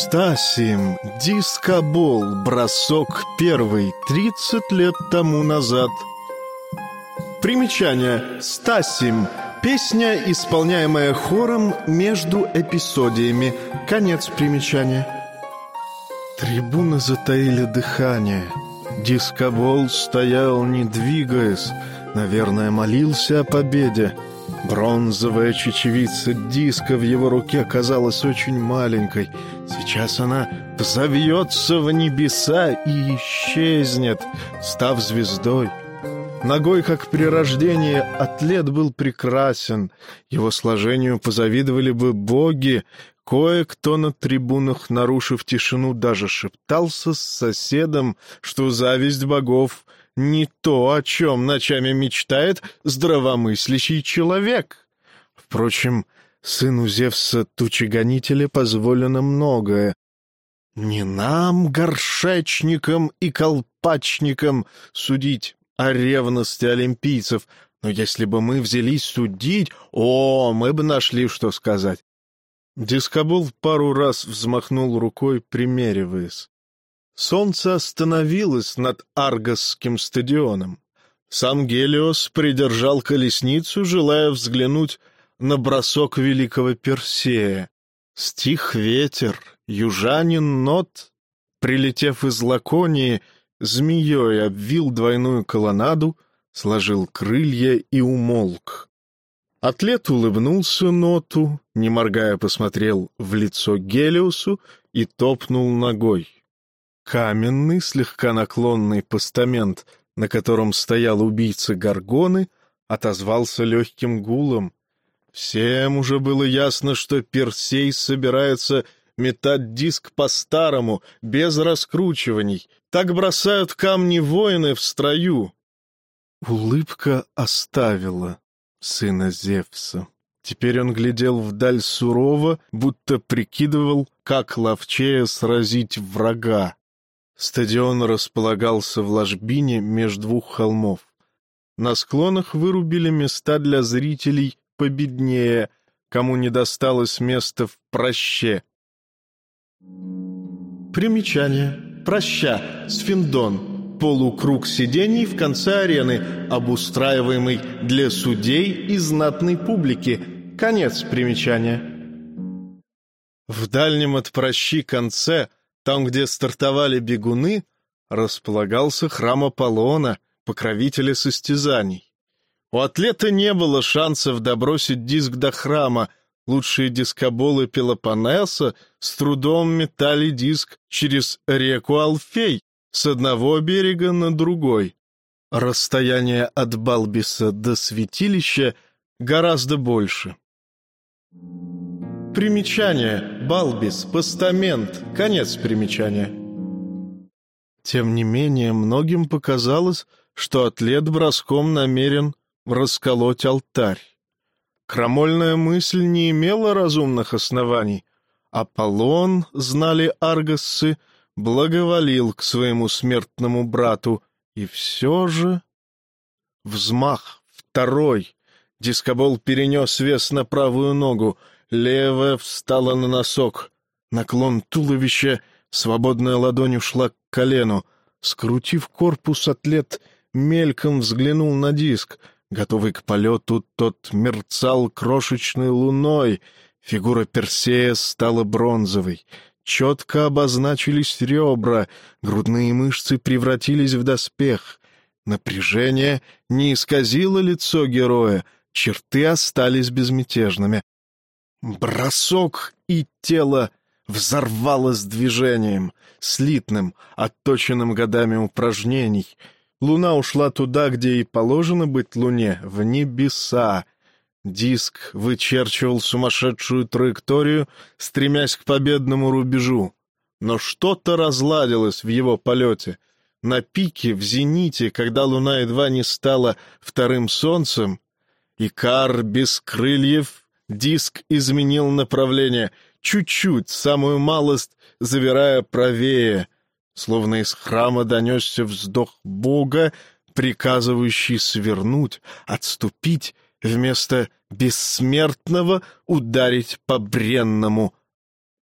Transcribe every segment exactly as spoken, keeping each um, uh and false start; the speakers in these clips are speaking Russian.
Стасим, дискобол, бросок первый, тридцать лет тому назад. Примечание. Стасим. Песня, исполняемая хором между эпизодиями. Конец примечания. Трибуны затаили дыхание. Дискобол стоял, не двигаясь. Наверное, молился о победе. Бронзовая чечевица диска в его руке казалась очень маленькой. Сейчас она взовьется в небеса и исчезнет, став звездой. Ногой, как при рождении, атлет был прекрасен. Его сложению позавидовали бы боги. Кое-кто на трибунах, нарушив тишину, даже шептался с соседом, что зависть богов — не то, о чем ночами мечтает здравомыслящий человек. Впрочем, сыну Зевса Тучегонителя позволено многое. Не нам, горшечникам и колпачникам, судить о ревности олимпийцев, но если бы мы взялись судить, о, мы бы нашли, что сказать. Дискобол пару раз взмахнул рукой, примериваясь. Солнце остановилось над Аргосским стадионом. Сам Гелиос придержал колесницу, желая взглянуть на бросок великого Персея. Стих ветер, южанин Нот, прилетев из Лаконии, змеей обвил двойную колоннаду, сложил крылья и умолк. Атлет улыбнулся Ноту, не моргая посмотрел в лицо Гелиосу и топнул ногой. Каменный, слегка наклонный постамент, на котором стоял убийца Горгоны, отозвался легким гулом. Всем уже было ясно, что Персей собирается метать диск по-старому, без раскручиваний. Так бросают камни воины в строю. Улыбка оставила сына Зевса. Теперь он глядел вдаль сурово, будто прикидывал, как ловчее сразить врага. Стадион располагался в ложбине меж двух холмов. На склонах вырубили места для зрителей победнее, кому не досталось места в проще. Примечание. Проща. Сфиндон. Полукруг сидений в конце арены, обустраиваемый для судей и знатной публики. Конец примечания. В дальнем от прощи конце, там, где стартовали бегуны, располагался храм Аполлона, покровителя состязаний. У атлета не было шансов добросить диск до храма. Лучшие дискоболы Пелопоннеса с трудом метали диск через реку Алфей с одного берега на другой. Расстояние от Балбиса до святилища гораздо больше. Примечание. Балбис, постамент. Конец примечания. Тем не менее, многим показалось, что атлет броском намерен расколоть алтарь. Крамольная мысль не имела разумных оснований. Аполлон, знали аргосцы, благоволил к своему смертному брату, и все же... Взмах, второй. Дискобол перенес вес на правую ногу, левая встала на носок. Наклон туловища, свободная ладонь ушла к колену. Скрутив корпус, атлет мельком взглянул на диск. Готовый к полету, тот мерцал крошечной луной. Фигура Персея стала бронзовой. Четко обозначились ребра, грудные мышцы превратились в доспех. Напряжение не исказило лицо героя, черты остались безмятежными. Бросок, и тело взорвалось движением, слитным, отточенным годами упражнений. Луна ушла туда, где и положено быть луне, в небеса. Диск вычерчивал сумасшедшую траекторию, стремясь к победному рубежу. Но что-то разладилось в его полете. На пике, в зените, когда луна едва не стала вторым солнцем, Икар без крыльев, диск изменил направление, чуть-чуть, самую малость, завирая правее. Словно из храма донесся вздох Бога, приказывающий свернуть, отступить, вместо бессмертного ударить по бренному.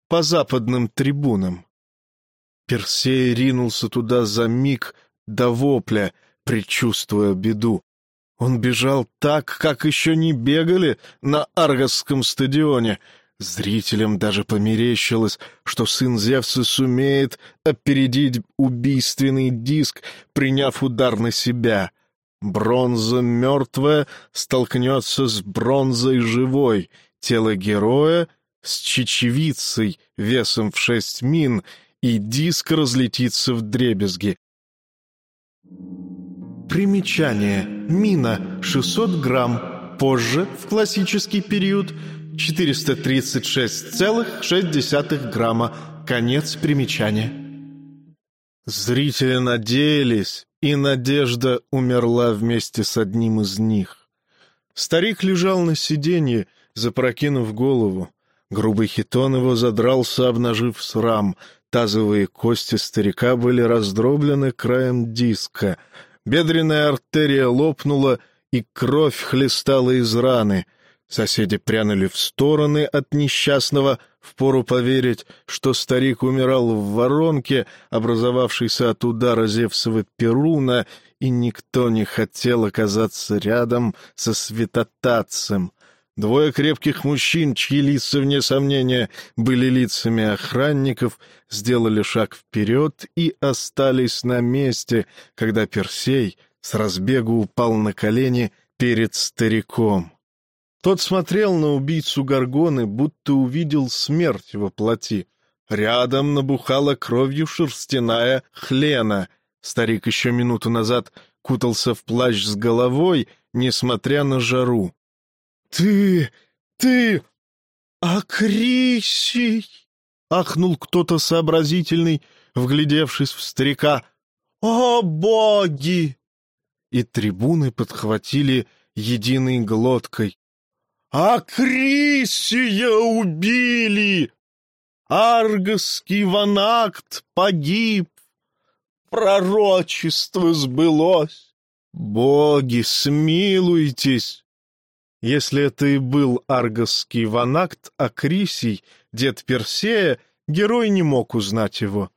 по западным трибунам. Персей ринулся туда за миг до вопля, предчувствуя беду. Он бежал так, как еще не бегали на Аргосском стадионе. Зрителям даже померещилось, что сын Зевса сумеет опередить убийственный диск, приняв удар на себя. Бронза мертвая столкнется с бронзой живой, тело героя с чечевицей весом в шесть мин, и диск разлетится вдребезги. Примечание. Мина — шестьсот грамм. Позже, в классический период, четыреста тридцать шесть целых шесть десятых грамма. Конец примечания. Зрители надеялись, и надежда умерла вместе с одним из них. Старик лежал на сиденье, запрокинув голову. Грубый хитон его задрался, обнажив срам. Тазовые кости старика были раздроблены краем диска. Бедренная артерия лопнула, и кровь хлестала из раны. Соседи прянули в стороны от несчастного, впору поверить, что старик умирал в воронке, образовавшейся от удара Зевсова Перуна, и никто не хотел оказаться рядом со святотатцем. Двое крепких мужчин, чьи лица, вне сомнения, были лицами охранников, сделали шаг вперед и остались на месте, когда Персей с разбегу упал на колени перед стариком. Тот смотрел на убийцу Горгоны, будто увидел смерть во плоти. Рядом набухала кровью шерстяная Хлена. Старик еще минуту назад кутался в плащ с головой, несмотря на жару. «Ты... ты... Акрисий!» — ахнул кто-то сообразительный, вглядевшись в старика. «О, боги!» И трибуны подхватили единой глоткой. «Акрисия убили! Аргосский Ванакт погиб! Пророчество сбылось! Боги, смилуйтесь!» Если это и был аргосский Ванакт, Акрисий, дед Персея, герой не мог узнать его.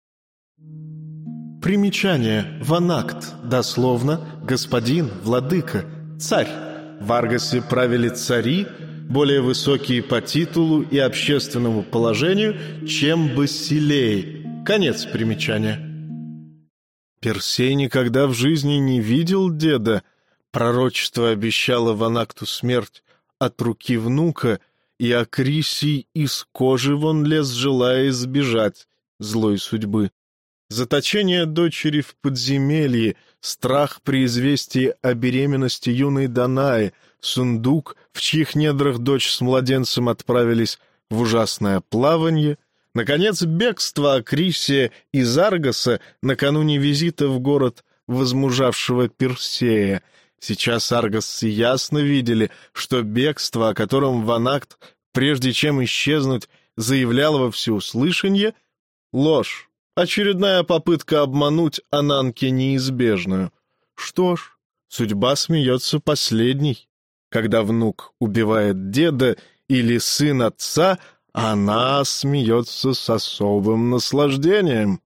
Примечание. Ванакт. Дословно «господин», «владыка», «царь». В Аргосе правили цари, более высокие по титулу и общественному положению, чем Басилей. Конец примечания. Персей никогда в жизни не видел деда. Пророчество обещало Ванакту смерть от руки внука, и Акрисий из кожи вон лез, желая избежать злой судьбы. Заточение дочери в подземелье, страх при известии о беременности юной Данаи, сундук, в чьих недрах дочь с младенцем отправились в ужасное плаванье, наконец, бегство Акрисия из Аргоса накануне визита в город возмужавшего Персея. Сейчас аргосцы ясно видели, что бегство, о котором Ванакт, прежде чем исчезнуть, заявлял во всеуслышание, — ложь, очередная попытка обмануть Ананке неизбежную. Что ж, судьба смеется последней. Когда внук убивает деда или сын отца, она смеется с особым наслаждением.